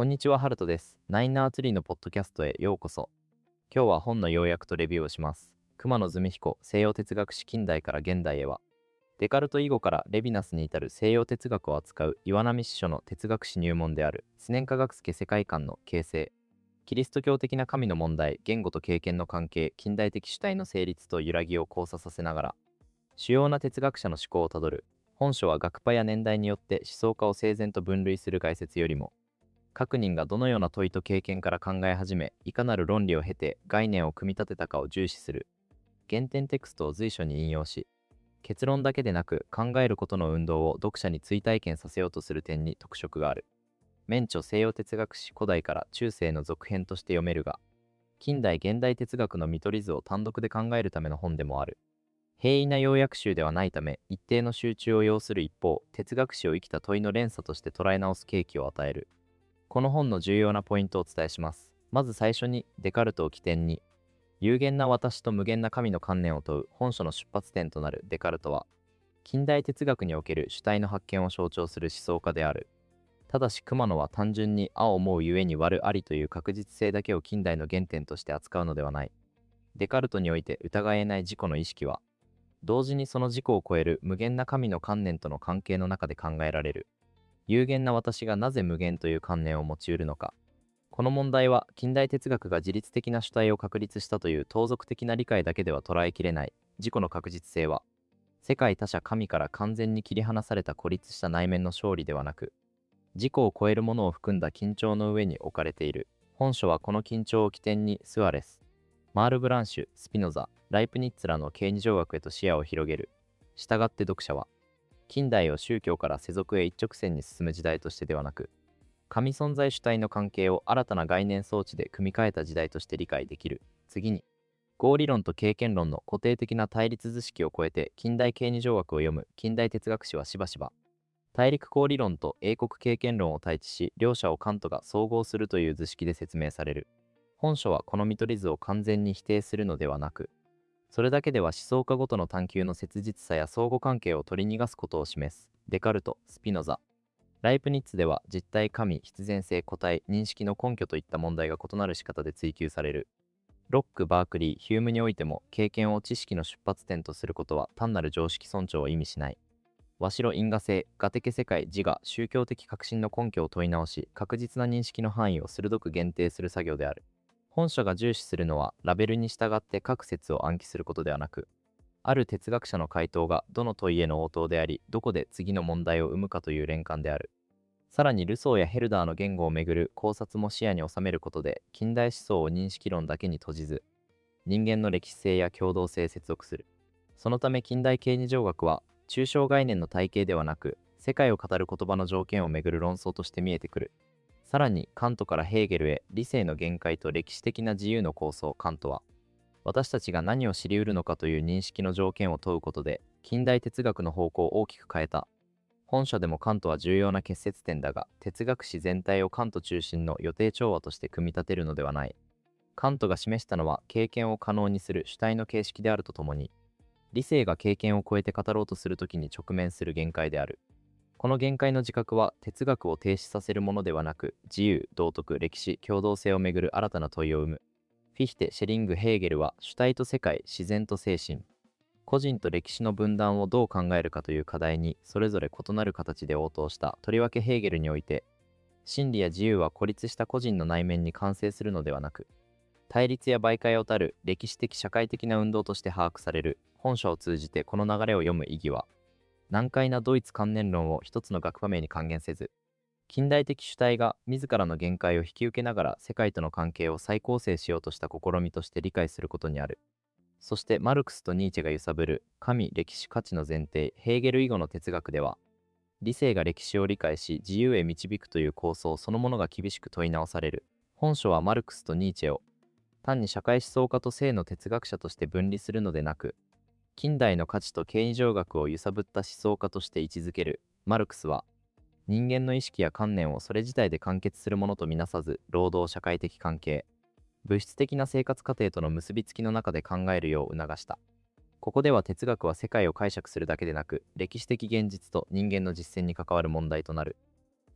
こんにちは、ハルトです。ナインナーツリーのポッドキャストへようこそ。今日は本の要約とレビューをします。熊野純彦、西洋哲学史近代から現代へは、デカルト以後からレヴィナスに至る西洋哲学を扱う岩波司書の哲学史入門である、思念科学助世界観の形成、キリスト教的な神の問題、言語と経験の関係、近代的主体の成立と揺らぎを交差させながら、主要な哲学者の思考をたどる。本書は学派や年代によって思想家を整然と分類する概説よりも、各人がどのような問いと経験から考え始め、いかなる論理を経て概念を組み立てたかを重視する。原点テクストを随所に引用し、結論だけでなく考えることの運動を読者に追体験させようとする点に特色がある。免著西洋哲学史古代から中世の続編として読めるが、近代現代哲学の見取り図を単独で考えるための本でもある。平易な要約集ではないため、一定の集中を要する一方、哲学史を生きた問いの連鎖として捉え直す契機を与える。この本の重要なポイントをお伝えします。まず最初に、デカルトを起点に、有限な私と無限な神の観念を問う本書の出発点となるデカルトは、近代哲学における主体の発見を象徴する思想家である。ただし熊野は単純にあ思うゆえに悪ありという確実性だけを近代の原点として扱うのではない。デカルトにおいて疑えない自己の意識は、同時にその自己を超える無限な神の観念との関係の中で考えられる。有限な私がなぜ無限という観念を持ち得るのか。この問題は近代哲学が自律的な主体を確立したという盗賊的な理解だけでは捉えきれない。自己の確実性は、世界他者神から完全に切り離された孤立した内面の勝利ではなく、自己を超えるものを含んだ緊張の上に置かれている。本書はこの緊張を起点にスアレス、マール・ブランシュ、スピノザ、ライプニッツらの形而上学へと視野を広げる。したがって読者は、近代を宗教から世俗へ一直線に進む時代としてではなく、神存在主体の関係を新たな概念装置で組み替えた時代として理解できる。次に、合理論と経験論の固定的な対立図式を超えて近代形而上学を読む近代哲学史はしばしば、大陸合理論と英国経験論を対峙し、両者をカントが総合するという図式で説明される。本書はこの見取り図を完全に否定するのではなく、それだけでは思想家ごとの探求の切実さや相互関係を取り逃がすことを示す。デカルト、スピノザ、ライプニッツでは実体神、必然性、個体、認識の根拠といった問題が異なる仕方で追求される。ロック、バークリー、ヒュームにおいても経験を知識の出発点とすることは単なる常識尊重を意味しない。和白因果性、画的世界、自我、宗教的革新の根拠を問い直し、確実な認識の範囲を鋭く限定する作業である。本書が重視するのは、ラベルに従って各説を暗記することではなく、ある哲学者の回答がどの問いへの応答であり、どこで次の問題を生むかという連関である。さらにルソーやヘルダーの言語をめぐる考察も視野に収めることで、近代思想を認識論だけに閉じず、人間の歴史性や共同性を接続する。そのため近代形而上学は、抽象概念の体系ではなく、世界を語る言葉の条件をめぐる論争として見えてくる。さらにカントからヘーゲルへ理性の限界と歴史的な自由の構想。カントは、私たちが何を知り得るのかという認識の条件を問うことで、近代哲学の方向を大きく変えた。本書でもカントは重要な結節点だが、哲学史全体をカント中心の予定調和として組み立てるのではない。カントが示したのは経験を可能にする主体の形式であるとともに、理性が経験を超えて語ろうとするときに直面する限界である。この限界の自覚は哲学を停止させるものではなく、自由、道徳、歴史、共同性をめぐる新たな問いを生む。フィヒテ、シェリング、ヘーゲルは主体と世界、自然と精神、個人と歴史の分断をどう考えるかという課題にそれぞれ異なる形で応答した。とりわけヘーゲルにおいて、真理や自由は孤立した個人の内面に完成するのではなく、対立や媒介をたる歴史的社会的な運動として把握される。本書を通じてこの流れを読む意義は、難解なドイツ観念論を一つの学派名に還元せず、近代的主体が自らの限界を引き受けながら世界との関係を再構成しようとした試みとして理解することにある。そしてマルクスとニーチェが揺さぶる神、歴史、価値の前提、ヘーゲル以後の哲学では、理性が歴史を理解し自由へ導くという構想そのものが厳しく問い直される。本書はマルクスとニーチェを単に社会思想家と性の哲学者として分離するのでなく、近代の価値と形而上学を揺さぶった思想家として位置づける。マルクスは、人間の意識や観念をそれ自体で完結するものとみなさず、労働社会的関係、物質的な生活過程との結びつきの中で考えるよう促した。ここでは哲学は世界を解釈するだけでなく、歴史的現実と人間の実践に関わる問題となる。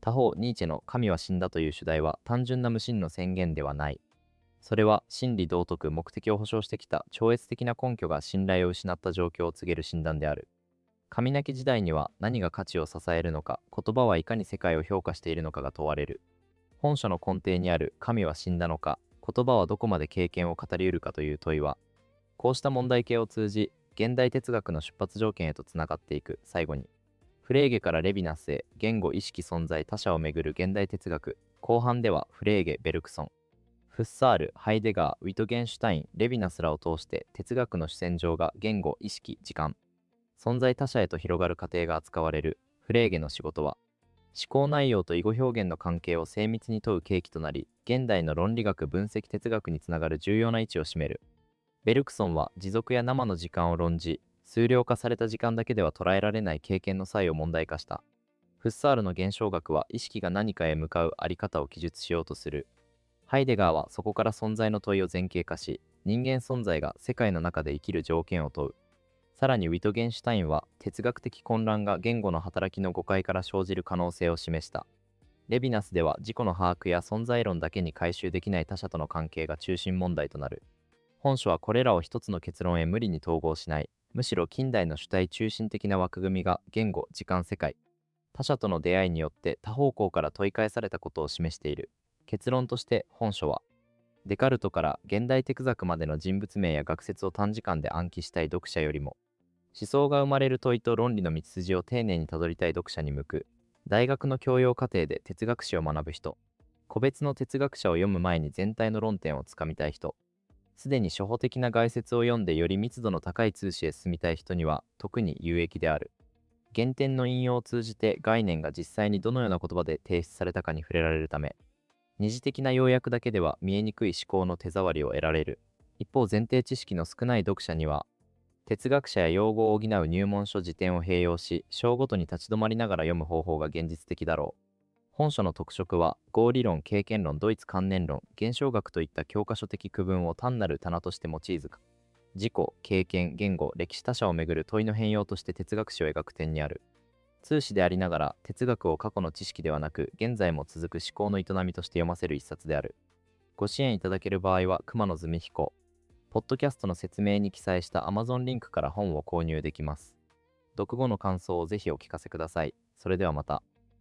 他方、ニーチェの神は死んだという主題は単純な無神の宣言ではない。それは真理道徳目的を保証してきた超越的な根拠が信頼を失った状況を告げる診断である。神なき時代には何が価値を支えるのか、言葉はいかに世界を評価しているのかが問われる。本書の根底にある神は死んだのか、言葉はどこまで経験を語りうるかという問いは、こうした問題系を通じ、現代哲学の出発条件へとつながっていく。最後に、フレーゲからレヴィナスへ、言語、意識、存在、他者をめぐる現代哲学。後半ではフレーゲ、ベルクソン、フッサール、ハイデガー、ウィトゲンシュタイン、レヴィナスらを通して哲学の主戦場が言語、意識、時間、存在他者へと広がる過程が扱われる。フレーゲの仕事は、思考内容と囲碁表現の関係を精密に問う契機となり、現代の論理学分析哲学につながる重要な位置を占める。ベルクソンは持続や生の時間を論じ、数量化された時間だけでは捉えられない経験の際を問題化した。フッサールの現象学は意識が何かへ向かうあり方を記述しようとする。ハイデガーはそこから存在の問いを前傾化し、人間存在が世界の中で生きる条件を問う。さらにウィトゲンシュタインは哲学的混乱が言語の働きの誤解から生じる可能性を示した。レヴィナスでは自己の把握や存在論だけに回収できない他者との関係が中心問題となる。本書はこれらを一つの結論へ無理に統合しない、むしろ近代の主体中心的な枠組みが言語、時間、世界、他者との出会いによって多方向から問い返されたことを示している。結論として本書は、デカルトから現代哲学までの人物名や学説を短時間で暗記したい読者よりも、思想が生まれる問いと論理の道筋を丁寧にたどりたい読者に向く。大学の教養課程で哲学史を学ぶ人、個別の哲学者を読む前に全体の論点をつかみたい人、すでに初歩的な概説を読んでより密度の高い通史へ進みたい人には特に有益である。原点の引用を通じて概念が実際にどのような言葉で提出されたかに触れられるため、二次的な要約だけでは見えにくい思考の手触りを得られる。一方、前提知識の少ない読者には、哲学者や用語を補う入門書辞典を併用し、章ごとに立ち止まりながら読む方法が現実的だろう。本書の特色は、合理論、経験論、ドイツ観念論、現象学といった教科書的区分を単なる棚として用いずか、自己、経験、言語、歴史他者をめぐる問いの変容として哲学史を描く点にある。通史でありながら、哲学を過去の知識ではなく、現在も続く思考の営みとして読ませる一冊である。ご支援いただける場合は、熊野純彦、ポッドキャストの説明に記載した Amazon リンクから本を購入できます。読後の感想をぜひお聞かせください。それではまた。